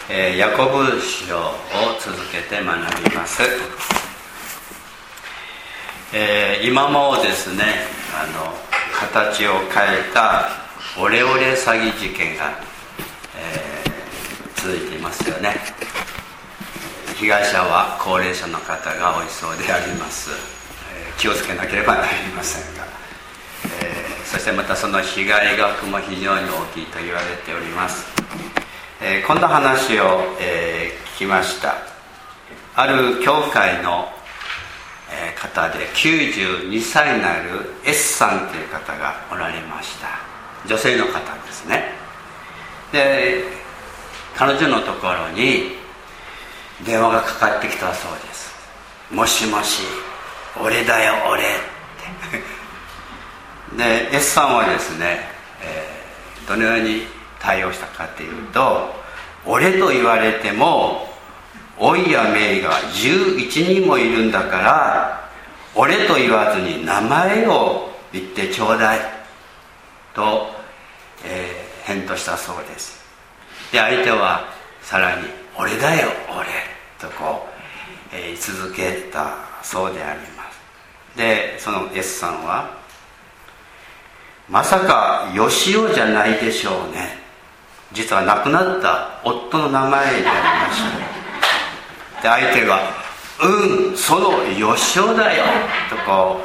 ヤコブ書を続けて学びます。今もですね、形を変えたオレオレ詐欺事件が、続いていますよね。被害者は高齢者の方が多いそうであります。気をつけなければなりませんが、そしてまたその被害額も非常に大きいと言われております。こんな話を、聞きました。ある教会の、方で92歳になる S さんという方がおられました。女性の方ですね。で、彼女のところに電話がかかってきたそうです。もしもし、俺だよ俺ってで S さんはですね、どのように対応したかというと、俺と言われてもおいやめいが11人もいるんだから、俺と言わずに名前を言ってちょうだいと、返答したそうです。で、相手はさらに俺だよ俺と言い続けたそうであります。で、その S さんは、まさかよしおじゃないでしょうね。実は亡くなった夫の名前でありました。で、相手がそのよしおだよと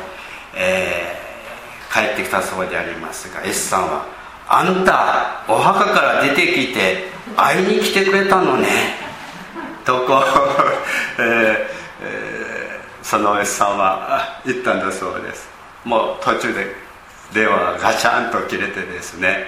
帰ってきたそうでありますが、 S さんは、あんたお墓から出てきて会いに来てくれたのねとその S さんは言ったんだそうです。もう途中で電話がガチャンと切れてですね、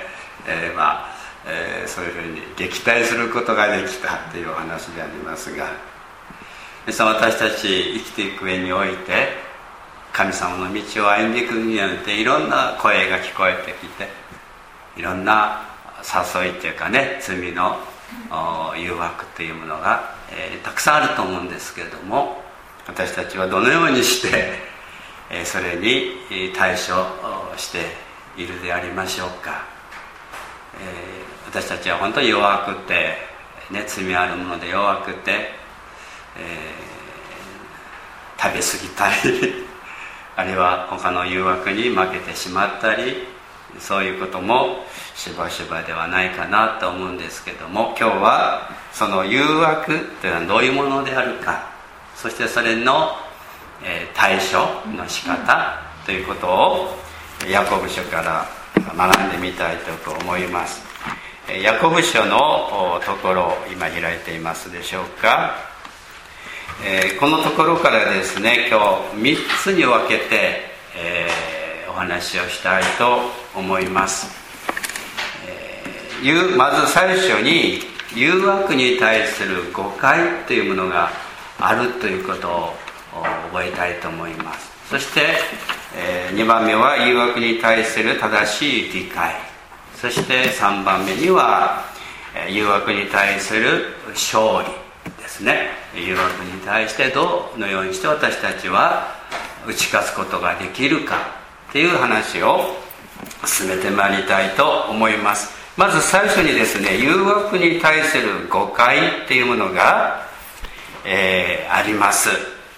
そういうふうに撃退することができたというお話でありますが、私たち生きていく上において、神様の道を歩んでいくによっていろんな声が聞こえてきて、いろんな誘いというかね、罪の誘惑というものが、たくさんあると思うんですけれども、私たちはどのようにしてそれに対処しているでありましょうか。私たちは本当に弱くて、ね、罪あるもので弱くて、食べ過ぎたりあるいは他の誘惑に負けてしまったり、そういうこともしばしばではないかなと思うんですけども、今日はその誘惑というのはどういうものであるか、そしてそれの対処の仕方ということをヤコブ書から学んでみたいと思います。ヤコブ書のところを今開いていますでしょうか。このところからですね、今日3つに分けて、お話をしたいと思います。まず最初に誘惑に対する誤解というものがあるということを覚えたいと思います。そして、2番目は誘惑に対する正しい理解、そして3番目には誘惑に対する勝利ですね。誘惑に対してどのようにして私たちは打ち勝つことができるかという話を進めてまいりたいと思います。まず最初にですね、誘惑に対する誤解というものが、あります。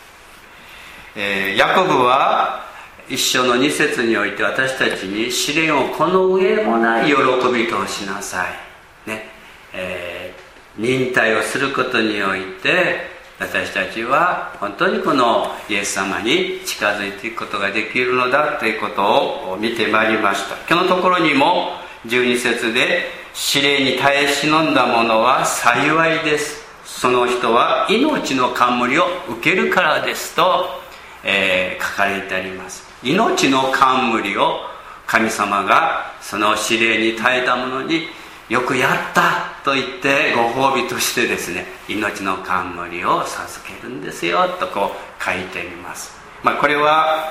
ヤコブは一章の2節において私たちに、試練をこの上もない喜びとしなさい、ね、忍耐をすることにおいて私たちは本当にこのイエス様に近づいていくことができるのだということを見てまいりました。今日のところにも12節で、試練に耐え忍んだ者は幸いです、その人は命の冠を受けるからですと、書かれてあります。命の冠を神様がその試練に耐えた者によくやったと言ってご褒美としてですね、命の冠を授けるんですよと書いています。これは、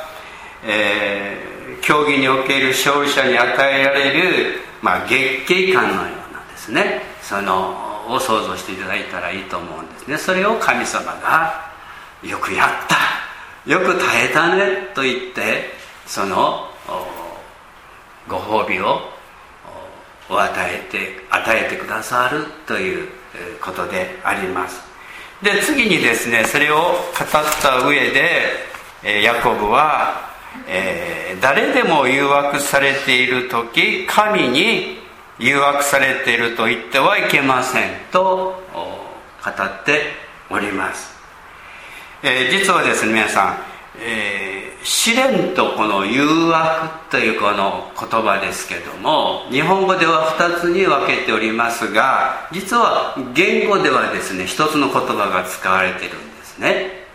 競技における勝利者に与えられる、月桂冠のようなですね、そのを想像していただいたらいいと思うんですね。それを神様がよくやった、よく耐えたねと言って、そのご褒美を与えてくださるということであります。で、次にですね、それを語った上でヤコブは、誰でも誘惑されている時、神に誘惑されていると言ってはいけませんと語っております。実はですね、皆さん、試練とこの誘惑というこの言葉ですけども、日本語では2つに分けておりますが、実は言語ではですね、1つの言葉が使われているんですね。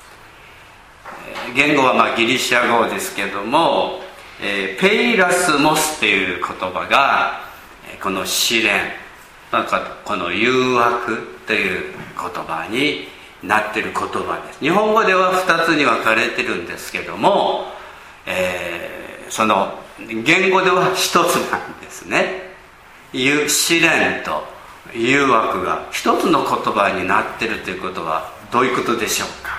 言語はギリシャ語ですけども、ペイラスモスという言葉がこの試練、この誘惑という言葉になっている言葉です。日本語では2つに分かれてるんですけども、その言語では1つなんですね。試練と誘惑が1つの言葉になっているということはどういうことでしょうか。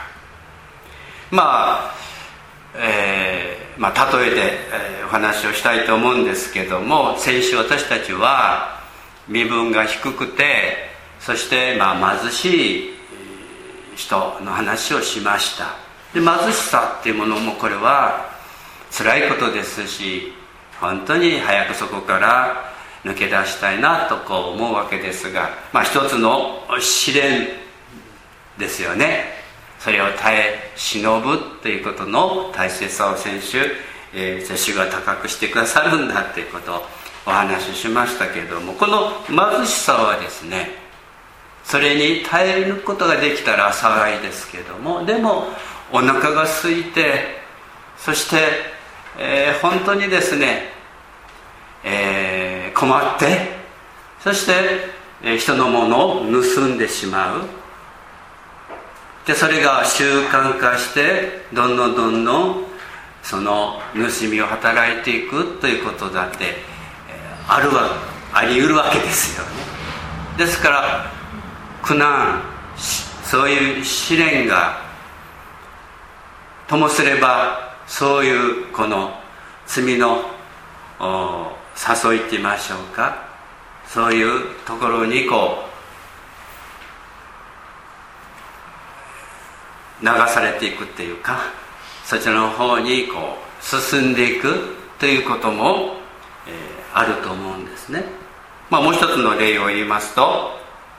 例えでお話をしたいと思うんですけども、先週私たちは身分が低くて、そして貧しい人の話をしました。で、貧しさっていうものもこれは辛いことですし、本当に早くそこから抜け出したいなと思うわけですが、一つの試練ですよね。それを耐え忍ぶということの大切さを先週、主が高くしてくださるんだということをお話ししましたけれども、この貧しさはですね、それに耐えることができたら幸いですけれども、でもお腹が空いて、そして、本当にですね、困って、そして、人のものを盗んでしまう。で、それが習慣化してどんどんその盗みを働いていくということだってあり得るわけですよね。ですから苦難、そういう試練がともすれば、そういうこの罪の誘いって言いましょうか、そういうところに流されていくっていうか、そちらの方に進んでいくということも、あると思うんですね。もう一つの例を言いますと、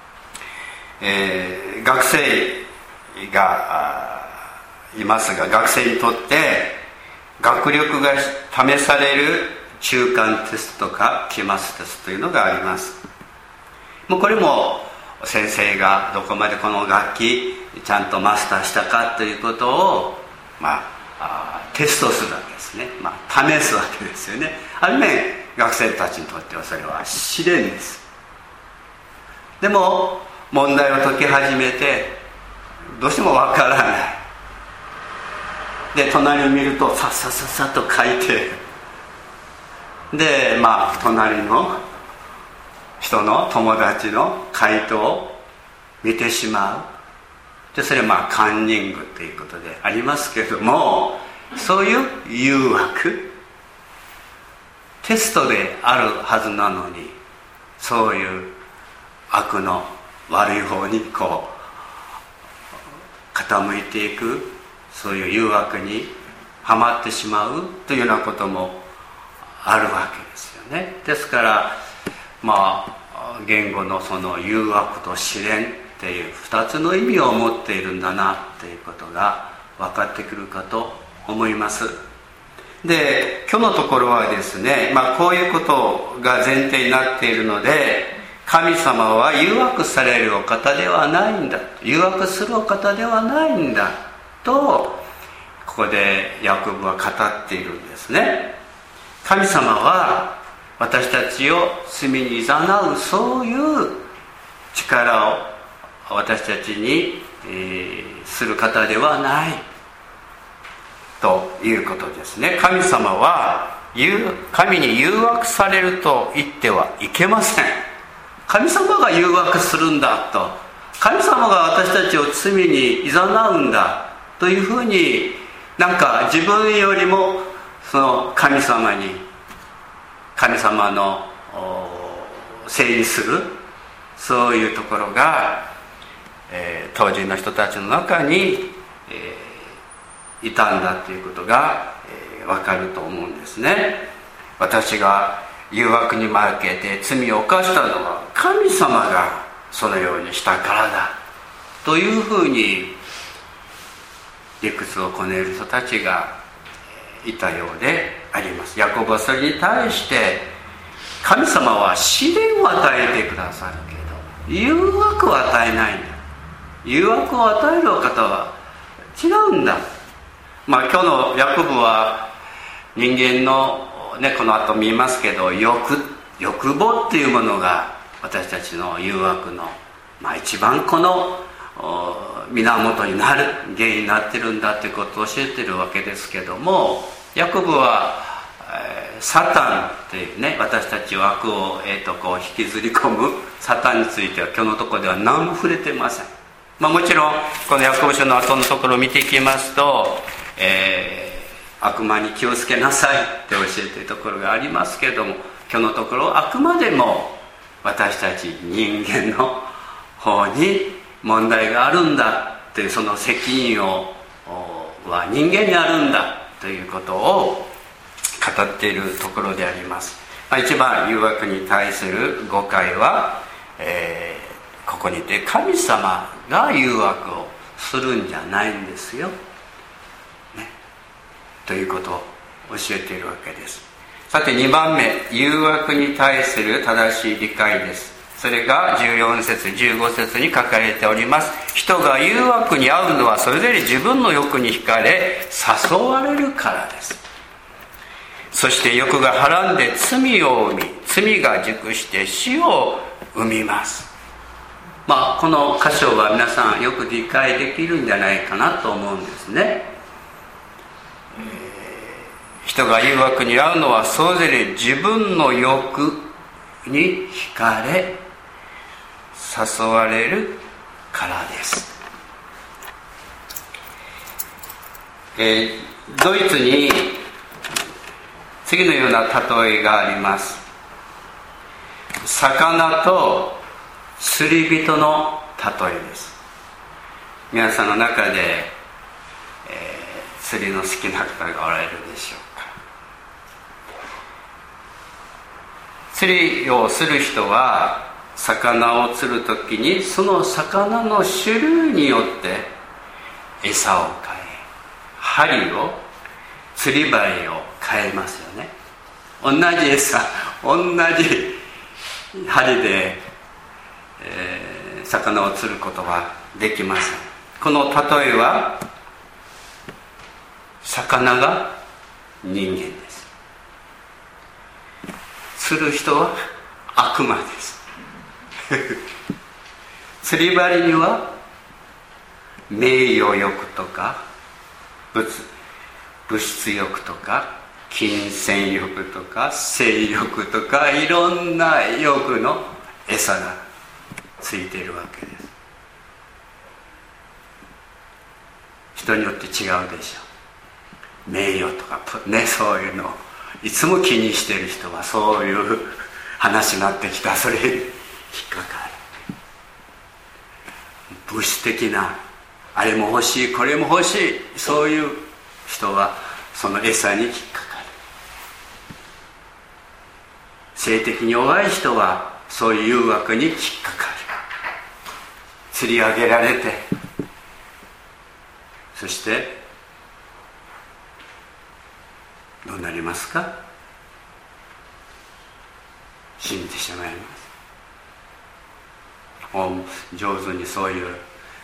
学生がいますが、学生にとって学力が試される中間テストとか期末テストというのがあります。もうこれも先生がどこまでこの楽器ちゃんとマスターしたかということを、テストするわけですね。試すわけですよね。ある面学生たちにとってはそれは試練です。でも問題を解き始めてどうしてもわからない。で、隣を見るとさっと書いて、で隣の人の友達の回答を見てしまう。で、それはカンニングということでありますけれども、そういう誘惑、テストであるはずなのに、そういう悪の悪い方に傾いていく、そういう誘惑にはまってしまうというようなこともあるわけですよね。ですから言語のその誘惑と試練っていう2つの意味を持っているんだなということが分かってくるかと思います。で、今日のところはですね、こういうことが前提になっているので、神様は誘惑されるお方ではないんだ、誘惑するお方ではないんだと、ここでヤコブは語っているんですね。神様は私たちを罪に誘う、そういう力を私たちに、する方ではないということですね。神様は神に誘惑されると言ってはいけません。神様が誘惑するんだと、神様が私たちを罪に誘うんだというふうに、自分よりもその神様の整理する、そういうところが、当時の人たちの中に、いたんだということが、分かると思うんですね。私が誘惑に負けて罪を犯したのは神様がそのようにしたからだというふうに理屈をこねる人たちがいたようであります。ヤコブはそれに対して、神様は試練を与えてくださるけど誘惑を与えないんだ、誘惑を与えるお方は違うんだ。今日のヤコブは人間のこの後見ますけど、欲望っていうものが私たちの誘惑の、一番この源になる、原因になってるんだということを教えてるわけですけども、ヤコブは、サタンっていうね、私たちを悪を、こう引きずり込むサタンについては今日のところでは何も触れてません。もちろんこのヤコブ書の後のところを見ていきますと、悪魔に気をつけなさいって教えているところがありますけれども、今日のところあくまでも私たち人間の方に問題があるんだっていう、その責任は人間にあるんだということを語っているところであります。一番誘惑に対する誤解は、ここにて神様が誘惑をするんじゃないんですよ、ということを教えているわけです。さて2番目、誘惑に対する正しい理解です。それが14節15節に書かれております。人が誘惑に遭うのはそれぞれ自分の欲に惹かれ誘われるからです。そして欲がはらんで罪を生み、罪が熟して死を生みます。この箇所は皆さんよく理解できるんじゃないかなと思うんですね。人が誘惑に遭うのはそれぞれ自分の欲に惹かれ誘われるからです。ドイツに次のような例えがあります。魚と釣り人の例えです。皆さんの中で、釣りの好きな方がおられるでしょうか。釣りをする人は魚を釣るときにその魚の種類によって餌を変え、針を、釣り針を変えますよね。同じ餌、同じ針で、魚を釣ることはできません。この例えは魚が人間です。釣る人は悪魔です釣り針には名誉欲とか物質欲とか金銭欲とか性欲とかいろんな欲の餌がついているわけです。人によって違うでしょう。名誉とかね、そういうのをいつも気にしている人はそういう話になってきたらそれに引っかかる。物質的なあれも欲しいこれも欲しい、そういう人はその餌に引っかかる。性的に弱い人はそういう誘惑に引っかかる。釣り上げられて、そしてどうなりますか？死んでしまいます。上手にそういう例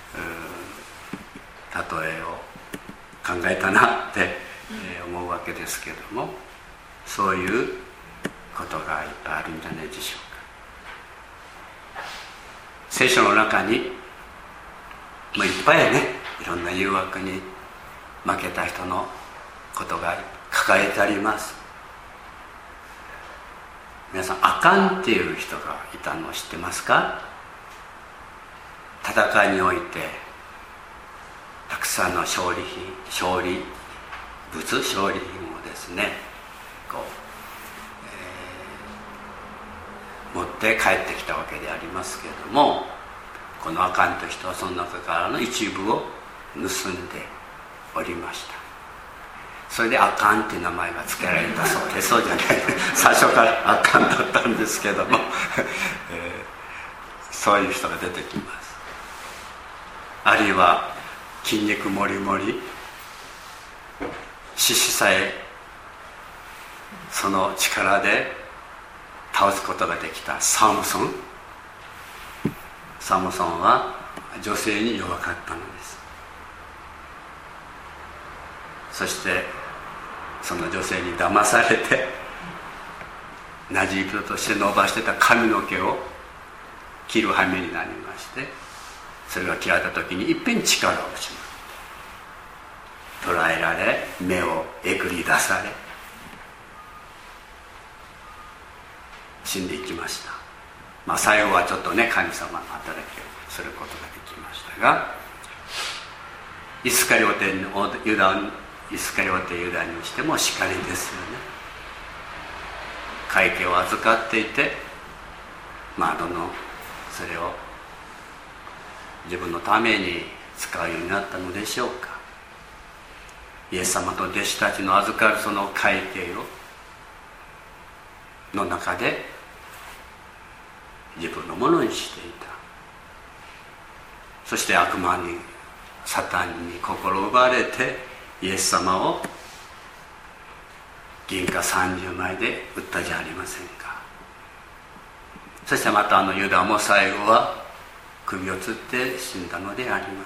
えを考えたなって思うわけですけども、そういうことがいっぱいあるんじゃないでしょうか。聖書の中にもういっぱいね、いろんな誘惑に負けた人のことが書かれてあります。皆さん、アカンっていう人がいたのを知ってますか？戦いにおいてたくさんの勝利品をですね、こ持って帰ってきたわけでありますけれども、このアカンという人はその中からの一部を盗んでおりました。それでアカンっていう名前が付けられたそうで、そうじゃない最初からアカンだったんですけども、そういう人が出てきます。あるいは筋肉もりもり、獅子さえその力で倒すことができたサムソンは女性に弱かったのです。そしてその女性に騙されて、なじ人として伸ばしてた髪の毛を切る羽目になりまして、それが切られた時にいっぺん力を失う、捕らえられ、目をえぐり出され、死んでいきました。最後はちょっとね、神様の働きをすることができましたが、イスカリオテユダにしてもしかりですよね。会計を預かっていて、それを自分のために使うようになったのでしょうか。イエス様と弟子たちの預かるその会計の中で自分のものにしていた。そして悪魔に、サタンに心奪われて、イエス様を銀貨30枚で売ったじゃありませんか。そしてまたユダも最後は首を吊って死んだのであります。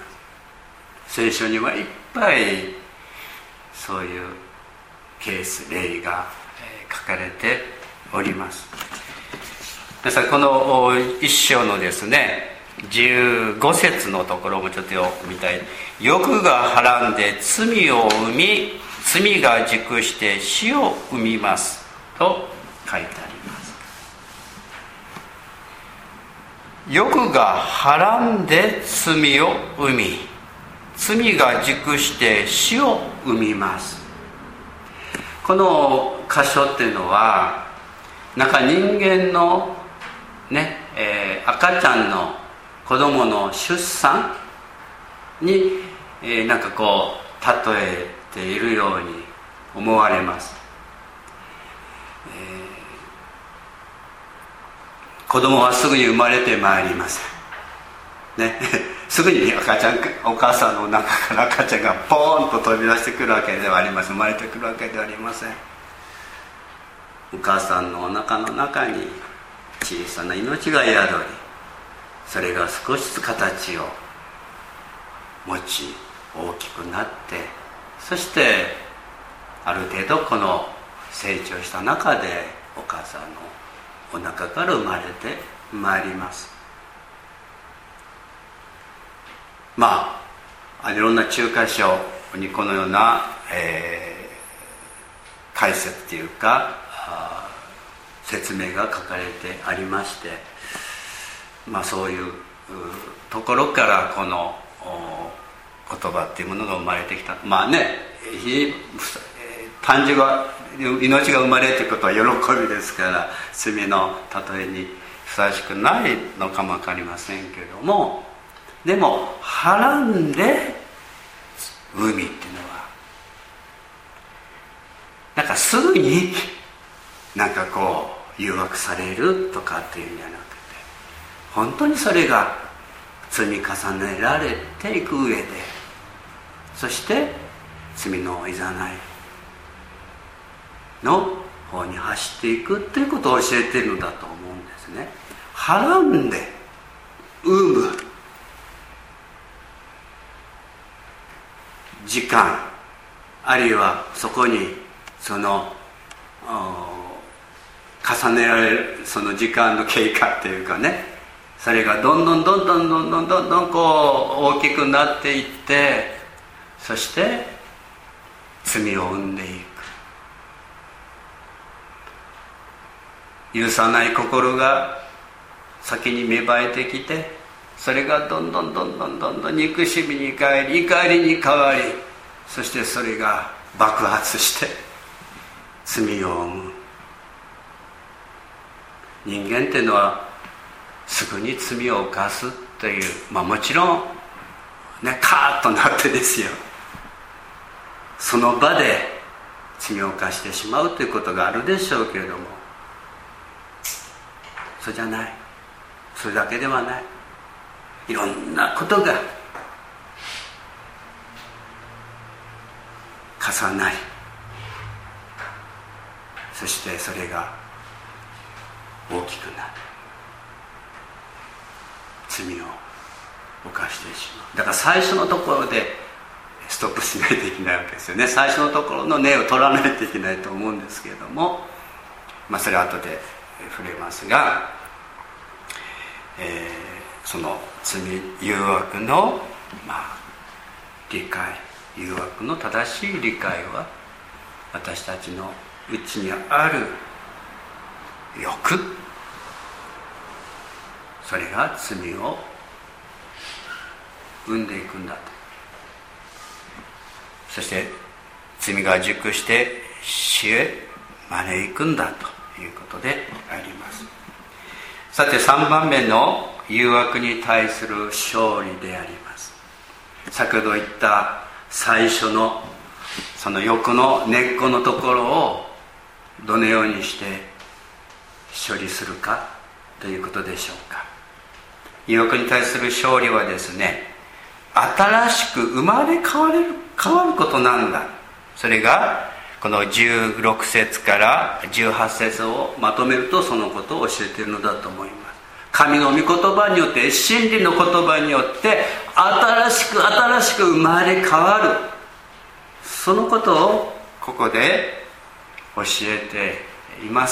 聖書にはいっぱいそういうケース、例が書かれております。皆さん、この一章のですね15節のところもちょっと見たい。欲がはらんで罪を生み、罪が熟して死を生みますと書いてあります。欲がはらんで罪を生み、罪が熟して死を生みます。この箇所っていうのは、人間のね、赤ちゃんの子供の出産に、例えているように思われます。子供はすぐに生まれてまいりません、ね、すぐにお母さんの中から赤ちゃんがポーンと飛び出してくるわけではありません。生まれてくるわけではありません。お母さんのお腹の中に小さな命が宿り、それが少しずつ形を持ち大きくなって、そしてある程度この成長した中でお母さんのお腹から生まれてまいります。いろんな中華書にこのような、解説というか説明が書かれてありまして、そういうところからこの言葉っていうものが生まれてきた。単純は命が生まれるということは喜びですから、罪の例えにふさわしくないのかも分かりませんけれども、でもはらんで海っていうのはすぐに誘惑されるとかっていうんじゃなくて、本当にそれが積み重ねられていく上で、そして罪のいざないの方に走っていくということを教えているのだと思うんですね。はらんで産む時間、あるいはそこにその重ねられるその時間の経過っていうかね、それがどんどん大きくなっていって、そして罪を生んでいく。許さない心が先に芽生えてきて、それがどんどん憎しみに変わり、怒りに変わり、そしてそれが爆発して罪を生む。 人間っていうのはすぐに罪を犯すという、もちろんね、カーッとなってですよ、その場で罪を犯してしまうということがあるでしょうけれども、そうじゃない。それだけではない。いろんなことが重なり、そしてそれが大きくなる、罪を犯してしまう。だから最初のところでストップしないといけないわけですよね。最初のところの根を取らないといけないと思うんですけれども、それは後で触れますが、その罪誘惑の、理解、誘惑の正しい理解は私たちのうちにある欲、それが罪を生んでいくんだと。そして罪が熟して死へ招くんだということであります。さて3番目の誘惑に対する勝利であります。先ほど言った最初のその欲の根っこのところをどのようにして処理するかということでしょうか。誘惑に対する勝利はですね、新しく生まれ変わることなんだ。それがこの16節から18節をまとめるとそのことを教えているのだと思います。神の御言葉によって、真理の言葉によって新しく生まれ変わる、そのことをここで教えています。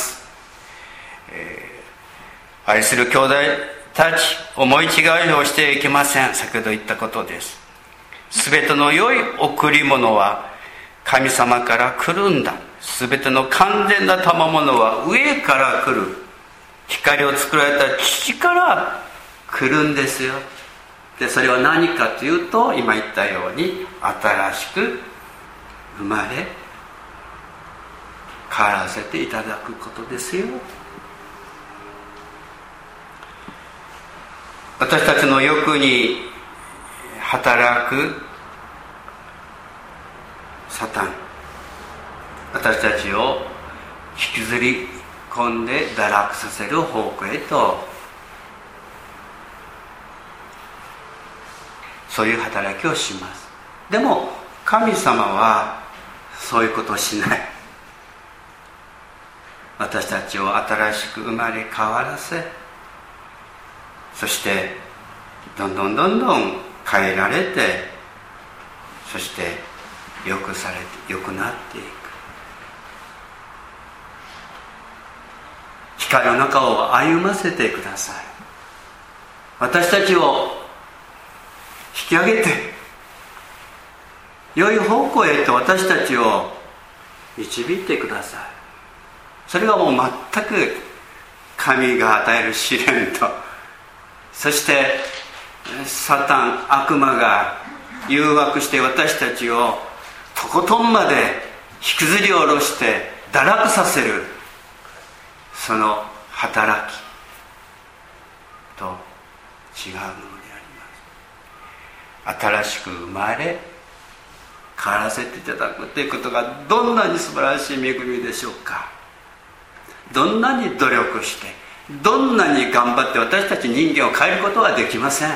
愛する兄弟たち、思い違いをしてはいけません。先ほど言ったことです。すべての良い贈り物は神様から来るんだ。すべての完全な賜物は上から来る。光を作られた父から来るんですよ。で、それは何かというと、今言ったように新しく生まれ変わらせていただくことですよ。私たちの欲に働くサタン、私たちを引きずり込んで堕落させる方向へと、そういう働きをします。でも神様はそういうことをしない。私たちを新しく生まれ変わらせ、そしてどんどん変えられて、そして良くなっていく。光の中を歩ませてください。私たちを引き上げて良い方向へと私たちを導いてください。それがもう全く神が与える試練と、そしてサタン、悪魔が誘惑して私たちをとことんまで引きずり下ろして堕落させる、その働きと違うものであります。新しく生まれ変わらせていただくということがどんなに素晴らしい恵みでしょうか。どんなに努力して、どんなに頑張って私たち人間を変えることはできません。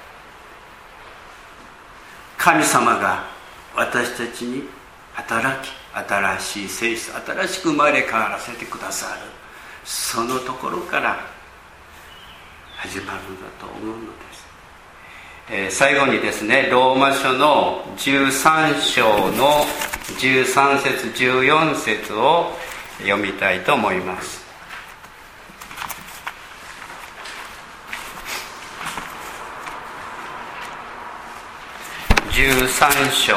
神様が私たちに働き、新しい性質、新しく生まれ変わらせてくださる、そのところから始まるんだと思うのです。最後にですね、ローマ書の13章の13節14節を読みたいと思います。13章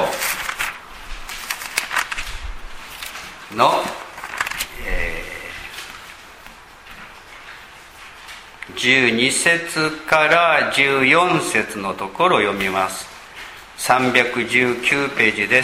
の、12節から14節のところを読みます。319ページです。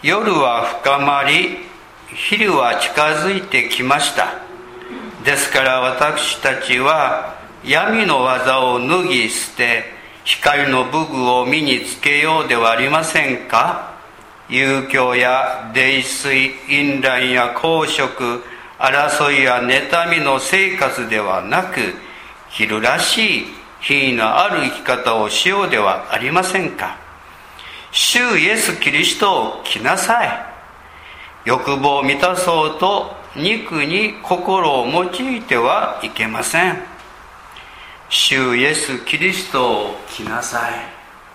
夜は深まり、昼は近づいてきました。ですから私たちは闇の技を脱ぎ捨て、光の武具を身につけようではありませんか。遊興や泥酔、淫乱や公職、争いや妬みの生活ではなく、昼らしい品位のある生き方をしようではありませんか。主イエス・キリストを着なさい。欲望を満たそうと肉に心を用いてはいけません。主イエス・キリストを着なさい。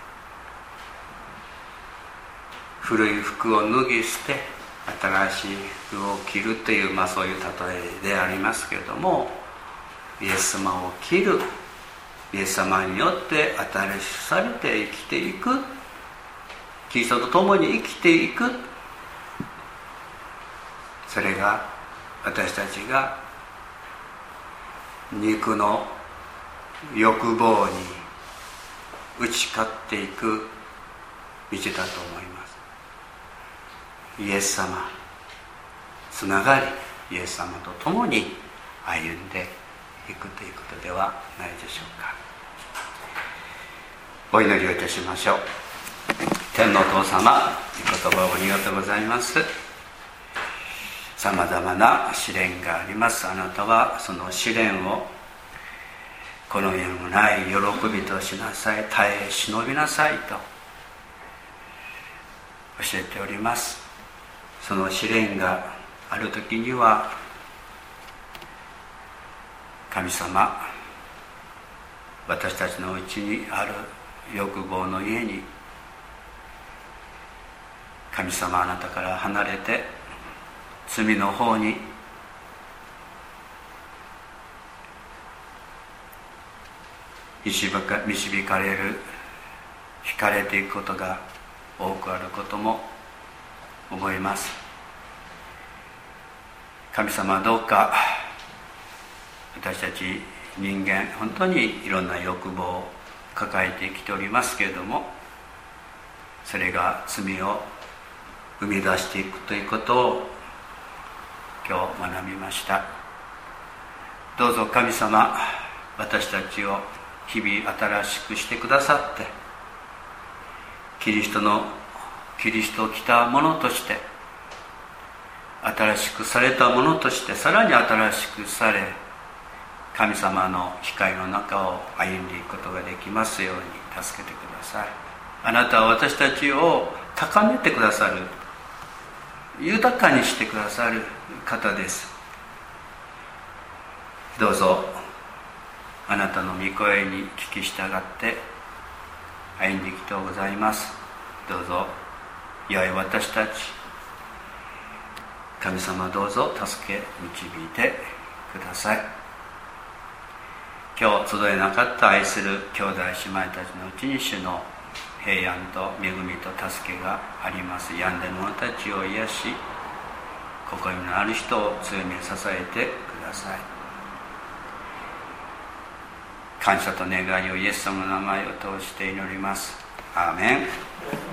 古い服を脱ぎ捨て新しい服を着るという、そういう例えでありますけれども、イエス様を着る、イエス様によって新しくされて生きていく、キリストと共に生きていく、それが私たちが肉の欲望に打ち勝っていく道だと思います。イエス様つながり、イエス様と共に歩んでいくということではないでしょうか。お祈りをいたしましょう。天のお父様、御言葉をありがとうございます。さまざまな試練があります。あなたはその試練をこの世のない喜びとしなさい、耐え忍びなさいと教えております。その試練がある時には、神様、私たちのうちにある欲望の家に神様、あなたから離れて罪の方に導かれる、惹かれていくことが多くあることも思います。神様、どうか私たち人間、本当にいろんな欲望を抱えてきておりますけれども、それが罪を生み出していくということを今日学びました。どうぞ神様、私たちを日々新しくしてくださって、キリストを着たものとして、新しくされたものとして、さらに新しくされ、神様の光の中を歩んでいくことができますように助けてください。あなたは私たちを高めてくださる、豊かにしてくださる方です。どうぞあなたの御声に聞き従って歩んでいきとうございます。どうぞ良い私たち、神様、どうぞ助け導いてください。今日集えなかった愛する兄弟姉妹たちのうちに、主の平安と恵みと助けがあります。病んでる者たちを癒し、心のある人を強め支えてください。感謝と願いをイエス様の名前を通して祈ります。アーメン。